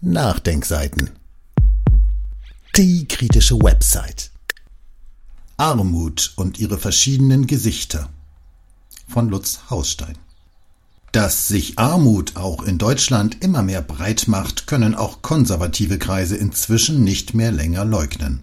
Nachdenkseiten. Die kritische Website. Armut und ihre verschiedenen Gesichter von Lutz Hausstein. Dass sich Armut auch in Deutschland immer mehr breit macht, können auch konservative Kreise inzwischen nicht mehr länger leugnen.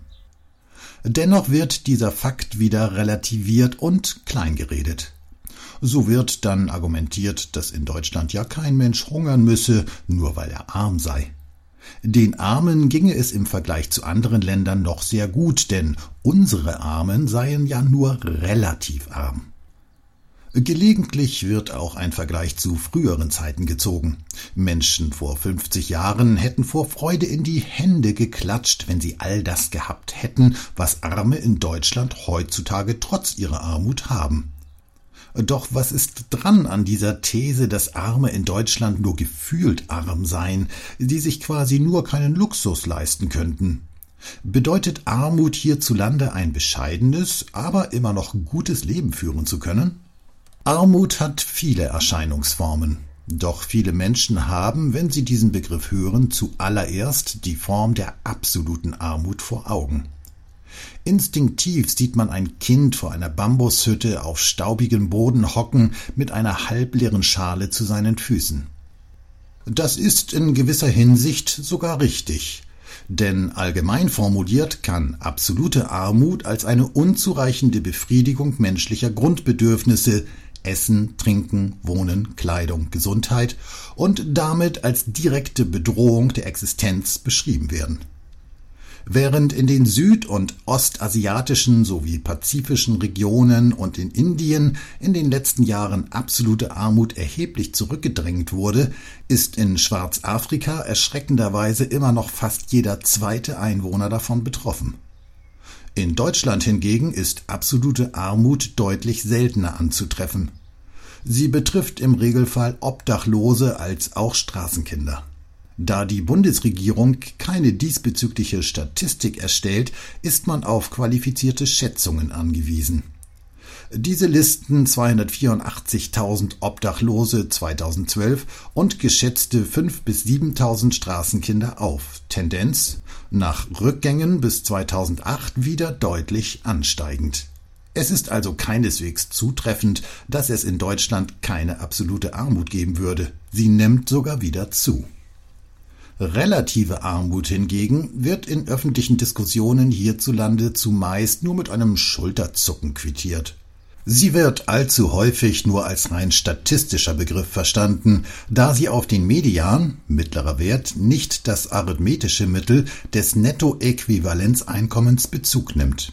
Dennoch wird dieser Fakt wieder relativiert und kleingeredet. So wird dann argumentiert, dass in Deutschland ja kein Mensch hungern müsse, nur weil er arm sei. Den Armen ginge es im Vergleich zu anderen Ländern noch sehr gut, denn unsere Armen seien ja nur relativ arm. Gelegentlich wird auch ein Vergleich zu früheren Zeiten gezogen. Menschen vor 50 Jahren hätten vor Freude in die Hände geklatscht, wenn sie all das gehabt hätten, was Arme in Deutschland heutzutage trotz ihrer Armut haben. Doch was ist dran an dieser These, dass Arme in Deutschland nur gefühlt arm seien, die sich quasi nur keinen Luxus leisten könnten? Bedeutet Armut hierzulande ein bescheidenes, aber immer noch gutes Leben führen zu können? Armut hat viele Erscheinungsformen. Doch viele Menschen haben, wenn sie diesen Begriff hören, zuallererst die Form der absoluten Armut vor Augen. Instinktiv sieht man ein Kind vor einer Bambushütte auf staubigem Boden hocken mit einer halbleeren Schale zu seinen Füßen. Das ist in gewisser Hinsicht sogar richtig, denn allgemein formuliert kann absolute Armut als eine unzureichende Befriedigung menschlicher Grundbedürfnisse Essen, Trinken, Wohnen, Kleidung, Gesundheit und damit als direkte Bedrohung der Existenz beschrieben werden. Während in den süd- und ostasiatischen sowie pazifischen Regionen und in Indien in den letzten Jahren absolute Armut erheblich zurückgedrängt wurde, ist in Schwarzafrika erschreckenderweise immer noch fast jeder zweite Einwohner davon betroffen. In Deutschland hingegen ist absolute Armut deutlich seltener anzutreffen. Sie betrifft im Regelfall Obdachlose als auch Straßenkinder. Da die Bundesregierung keine diesbezügliche Statistik erstellt, ist man auf qualifizierte Schätzungen angewiesen. Diese listen 284.000 Obdachlose 2012 und geschätzte 5.000 bis 7.000 Straßenkinder auf. Tendenz: nach Rückgängen bis 2008 wieder deutlich ansteigend. Es ist also keineswegs zutreffend, dass es in Deutschland keine absolute Armut geben würde. Sie nimmt sogar wieder zu. Relative Armut hingegen wird in öffentlichen Diskussionen hierzulande zumeist nur mit einem Schulterzucken quittiert. Sie wird allzu häufig nur als rein statistischer Begriff verstanden, da sie auf den Median, mittlerer Wert, nicht das arithmetische Mittel des Nettoäquivalenzeinkommens Bezug nimmt.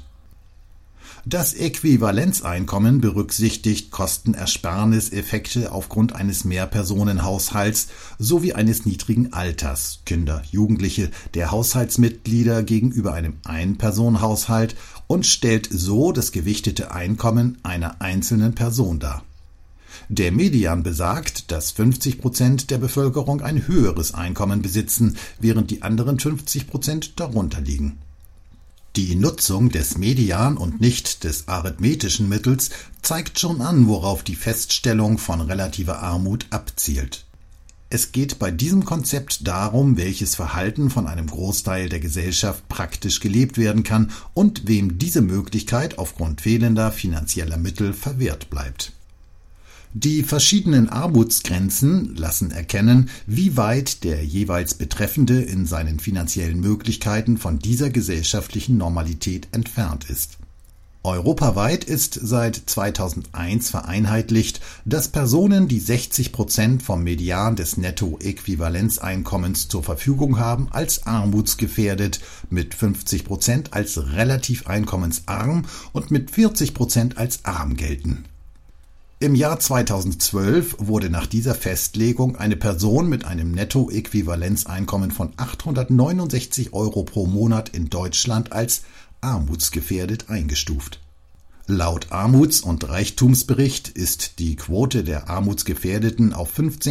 Das Äquivalenzeinkommen berücksichtigt Kostenersparniseffekte aufgrund eines Mehrpersonenhaushalts sowie eines niedrigen Alters, Kinder, Jugendliche, der Haushaltsmitglieder gegenüber einem Einpersonenhaushalt und stellt so das gewichtete Einkommen einer einzelnen Person dar. Der Median besagt, dass 50% der Bevölkerung ein höheres Einkommen besitzen, während die anderen 50% darunter liegen. Die Nutzung des Median und nicht des arithmetischen Mittels zeigt schon an, worauf die Feststellung von relativer Armut abzielt. Es geht bei diesem Konzept darum, welches Verhalten von einem Großteil der Gesellschaft praktisch gelebt werden kann und wem diese Möglichkeit aufgrund fehlender finanzieller Mittel verwehrt bleibt. Die verschiedenen Armutsgrenzen lassen erkennen, wie weit der jeweils Betreffende in seinen finanziellen Möglichkeiten von dieser gesellschaftlichen Normalität entfernt ist. Europaweit ist seit 2001 vereinheitlicht, dass Personen, die 60% vom Median des Nettoäquivalenzeinkommens zur Verfügung haben, als armutsgefährdet, mit 50% als relativ einkommensarm und mit 40% als arm gelten. Im Jahr 2012 wurde nach dieser Festlegung eine Person mit einem Nettoäquivalenzeinkommen von 869 € pro Monat in Deutschland als armutsgefährdet eingestuft. Laut Armuts- und Reichtumsbericht ist die Quote der Armutsgefährdeten auf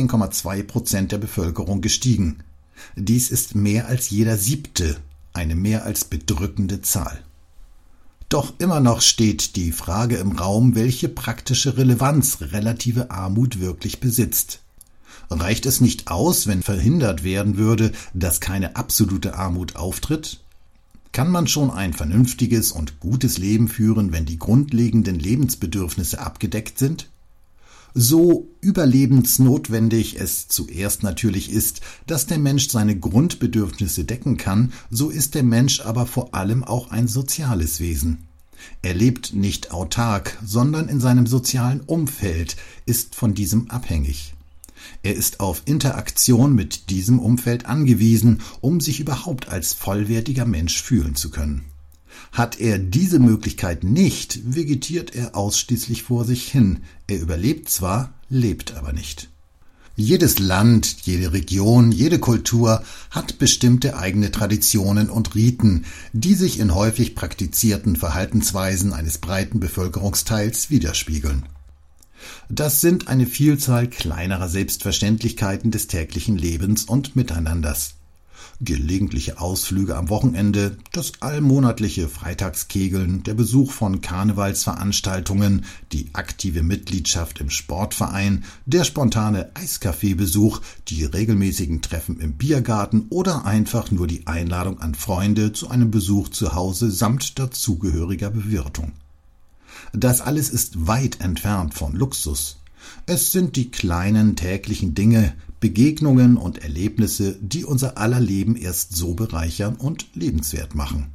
15,2% der Bevölkerung gestiegen. Dies ist mehr als jeder Siebte, eine mehr als bedrückende Zahl. Doch immer noch steht die Frage im Raum, welche praktische Relevanz relative Armut wirklich besitzt. Reicht es nicht aus, wenn verhindert werden würde, dass keine absolute Armut auftritt? Kann man schon ein vernünftiges und gutes Leben führen, wenn die grundlegenden Lebensbedürfnisse abgedeckt sind? So überlebensnotwendig es zuerst natürlich ist, dass der Mensch seine Grundbedürfnisse decken kann, so ist der Mensch aber vor allem auch ein soziales Wesen. Er lebt nicht autark, sondern in seinem sozialen Umfeld, ist von diesem abhängig. Er ist auf Interaktion mit diesem Umfeld angewiesen, um sich überhaupt als vollwertiger Mensch fühlen zu können. Hat er diese Möglichkeit nicht, vegetiert er ausschließlich vor sich hin. Er überlebt zwar, lebt aber nicht. Jedes Land, jede Region, jede Kultur hat bestimmte eigene Traditionen und Riten, die sich in häufig praktizierten Verhaltensweisen eines breiten Bevölkerungsteils widerspiegeln. Das sind eine Vielzahl kleinerer Selbstverständlichkeiten des täglichen Lebens und Miteinanders. Gelegentliche Ausflüge am Wochenende, das allmonatliche Freitagskegeln, der Besuch von Karnevalsveranstaltungen, die aktive Mitgliedschaft im Sportverein, der spontane Eiskaffeebesuch, die regelmäßigen Treffen im Biergarten oder einfach nur die Einladung an Freunde zu einem Besuch zu Hause samt dazugehöriger Bewirtung. Das alles ist weit entfernt von Luxus. Es sind die kleinen täglichen Dinge, Begegnungen und Erlebnisse, die unser aller Leben erst so bereichern und lebenswert machen.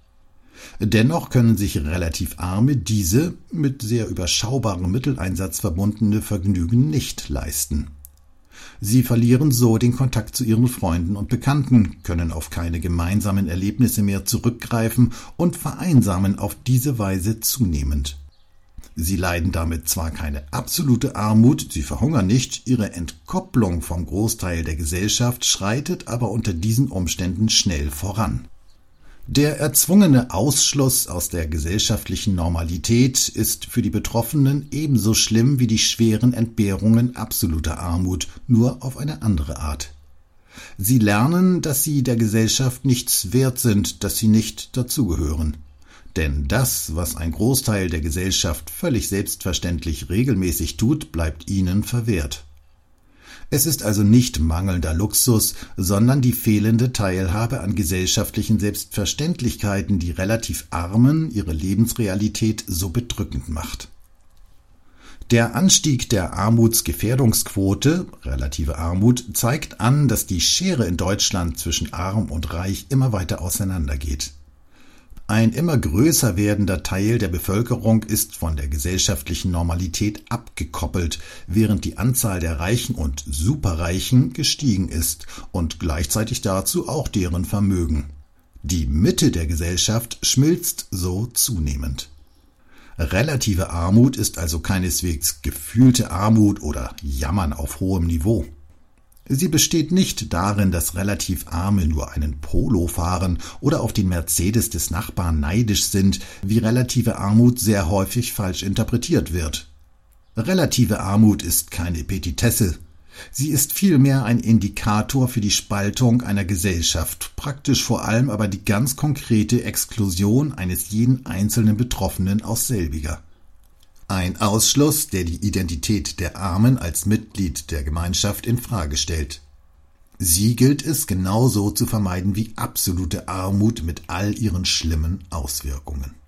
Dennoch können sich relativ Arme diese mit sehr überschaubarem Mitteleinsatz verbundene Vergnügen nicht leisten. Sie verlieren so den Kontakt zu ihren Freunden und Bekannten, können auf keine gemeinsamen Erlebnisse mehr zurückgreifen und vereinsamen auf diese Weise zunehmend. Sie leiden damit zwar keine absolute Armut, sie verhungern nicht, ihre Entkopplung vom Großteil der Gesellschaft schreitet aber unter diesen Umständen schnell voran. Der erzwungene Ausschluss aus der gesellschaftlichen Normalität ist für die Betroffenen ebenso schlimm wie die schweren Entbehrungen absoluter Armut, nur auf eine andere Art. Sie lernen, dass sie der Gesellschaft nichts wert sind, dass sie nicht dazugehören. Denn das, was ein Großteil der Gesellschaft völlig selbstverständlich regelmäßig tut, bleibt ihnen verwehrt. Es ist also nicht mangelnder Luxus, sondern die fehlende Teilhabe an gesellschaftlichen Selbstverständlichkeiten, die relativ Armen ihre Lebensrealität so bedrückend macht. Der Anstieg der Armutsgefährdungsquote, relative Armut, zeigt an, dass die Schere in Deutschland zwischen Arm und Reich immer weiter auseinandergeht. Ein immer größer werdender Teil der Bevölkerung ist von der gesellschaftlichen Normalität abgekoppelt, während die Anzahl der Reichen und Superreichen gestiegen ist und gleichzeitig dazu auch deren Vermögen. Die Mitte der Gesellschaft schmilzt so zunehmend. Relative Armut ist also keineswegs gefühlte Armut oder Jammern auf hohem Niveau. Sie besteht nicht darin, dass relativ Arme nur einen Polo fahren oder auf den Mercedes des Nachbarn neidisch sind, wie relative Armut sehr häufig falsch interpretiert wird. Relative Armut ist keine Petitesse. Sie ist vielmehr ein Indikator für die Spaltung einer Gesellschaft, praktisch vor allem aber die ganz konkrete Exklusion eines jeden einzelnen Betroffenen aus selbiger. Ein Ausschluss, der die Identität der Armen als Mitglied der Gemeinschaft in Frage stellt. Sie gilt es genauso zu vermeiden wie absolute Armut mit all ihren schlimmen Auswirkungen.